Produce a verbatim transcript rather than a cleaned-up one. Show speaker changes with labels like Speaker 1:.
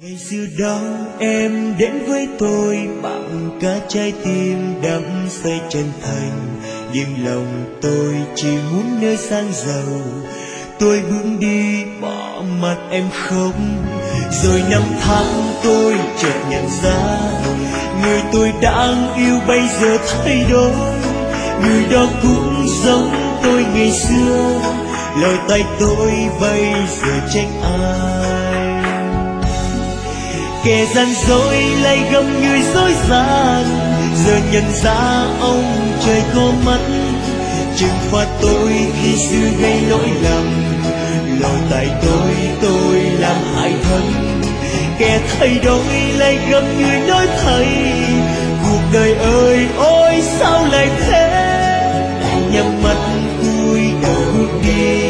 Speaker 1: Ngày xưa đó em đến với tôi bằng cả trái tim đắm say chân thành, nhưng lòng tôi chỉ muốn nơi sang giàu. Tôi bước đi bỏ mặt em khóc, rồi năm tháng tôi chợt nhận ra người tôi đang yêu bây giờ thay đổi. Người đó cũng giống tôi ngày xưa, lời tay tôi bây giờ trách ai. Kẻ gian dối lại gầm người dối gian, giờ nhận ra ông trời có mắt trừng phạt tôi khi xưa gây lỗi lầm. Lỗi tại tôi, tôi làm hại thân. Kẻ thay đổi lại gầm người nói thầy, cuộc đời ơi ôi sao lại thế. Nhắm mắt cúi đầu bước đi,